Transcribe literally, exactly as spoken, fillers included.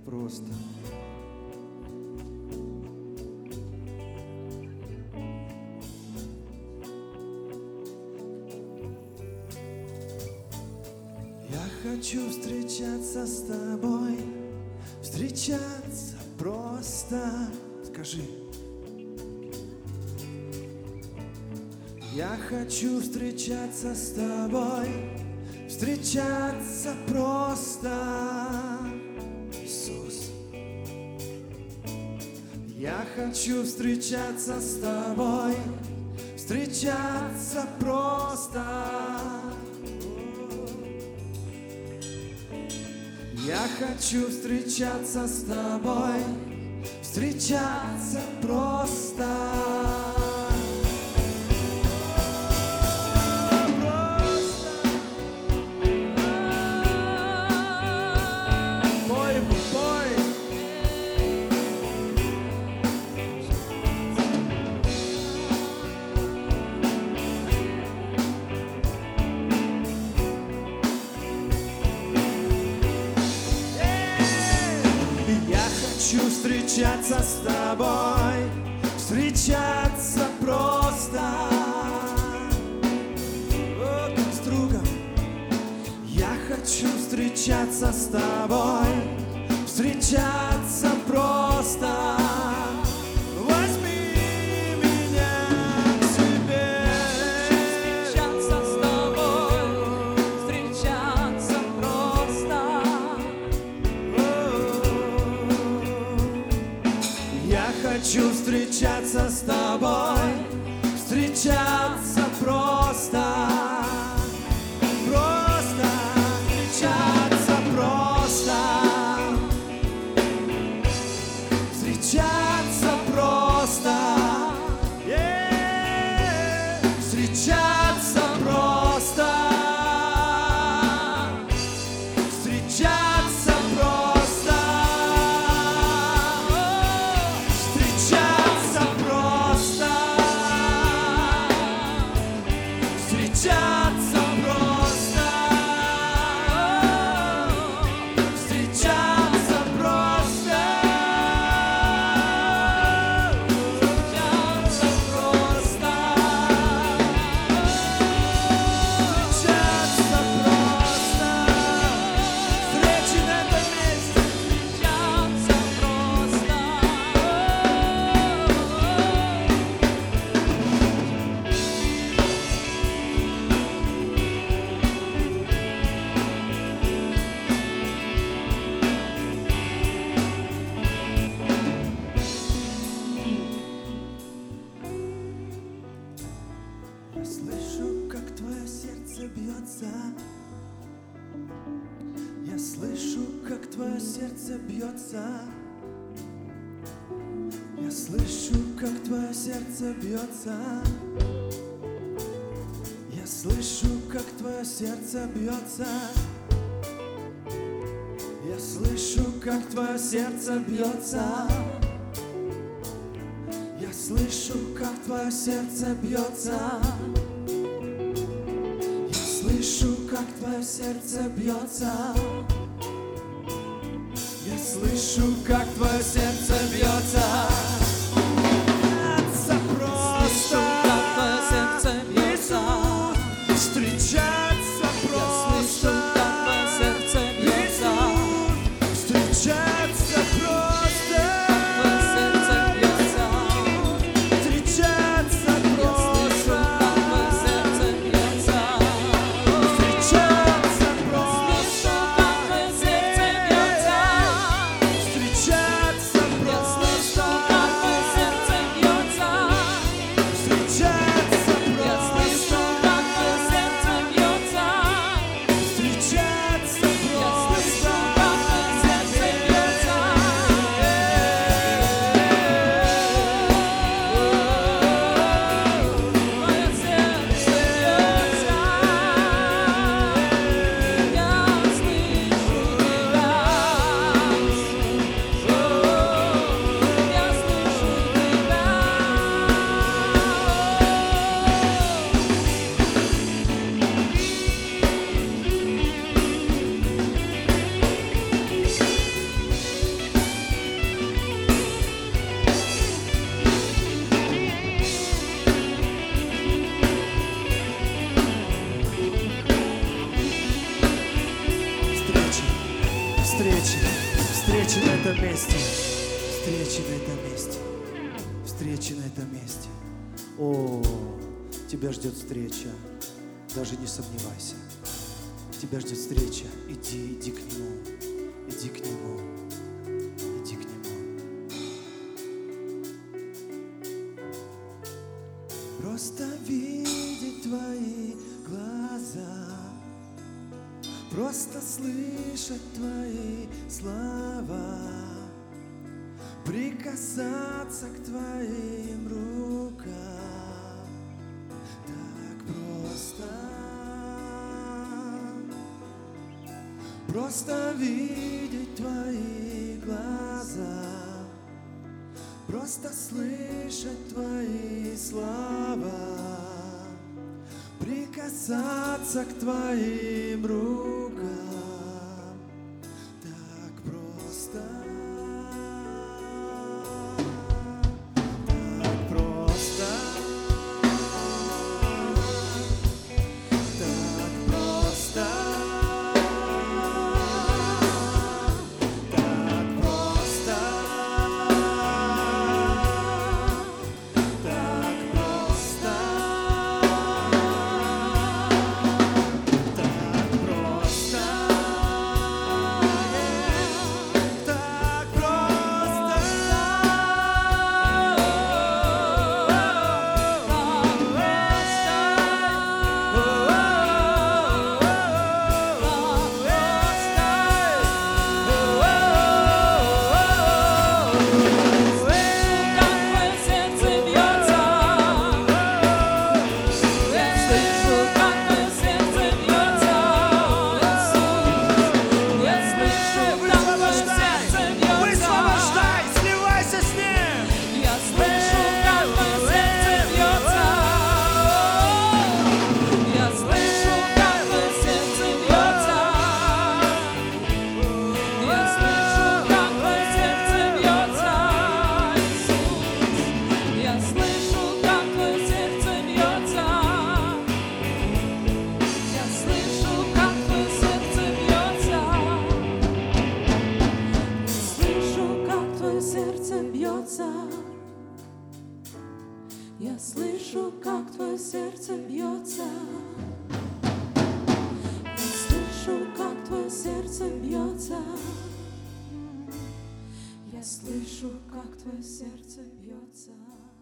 просто. Я хочу встречаться с тобой, встречаться просто. Скажи. Я хочу встречаться с тобой, встречаться просто. Иисус. Я хочу встречаться с тобой, встречаться просто. Я хочу встречаться с тобой, встречаться просто. Хочу встречаться с тобой, встречаться просто. О, как с другом. Я хочу встречаться с тобой, встречаться просто. Возьми меня к себе. Встречаться с тобой, встречаться просто. Я хочу встречаться с тобой, встречаться просто, просто встречаться просто, встречаться просто, yeah! Встречаться просто, встречаться просто. Встречаться просто, встречаться просто, встречаться просто, встречаться просто, встречи на этом месте, Встречаться просто. Я слышу, как твое сердце бьется. Я слышу, как твое сердце бьется. Я слышу, как твое сердце бьется. Я слышу, как твое сердце бьется. Я слышу, как твое сердце бьется. Я слышу, как твое сердце бьется. Я слышу, как твое сердце бьется. Я слышу, как твое сердце бьется. Встречаться просто. Как твое сердце бьется. Встречаться просто. Как твое сердце бьется. Встречаться просто. Твое сердце бьется. Встречаться просто. Как твое сердце бьется. Встречаться Слышу, просто. как твое сердце бьется. Встречаться просто. Как твое сердце бьется. Встречаться Я слышу, как твое сердце бьется. Встречаться Я слышу, просто. как твое сердце бьется. встречи, встречи на этом месте, встречи на этом месте, встречи на этом месте. О, тебя ждет встреча, даже не сомневайся. Тебя ждет встреча, иди, иди к Нему, иди к Нему, иди к Нему. Просто видеть Твои глаза, просто слышать Твои слова, прикасаться к Твоим рукам. Так просто, просто видеть Твои глаза, просто слышать Твои слова, прикасаться к Твоим рукам. Так просто, так просто, так просто, так просто, так просто. Я слышу, как твое сердце бьется. Я слышу, как твое сердце бьется. Я слышу, как твое сердце бьется.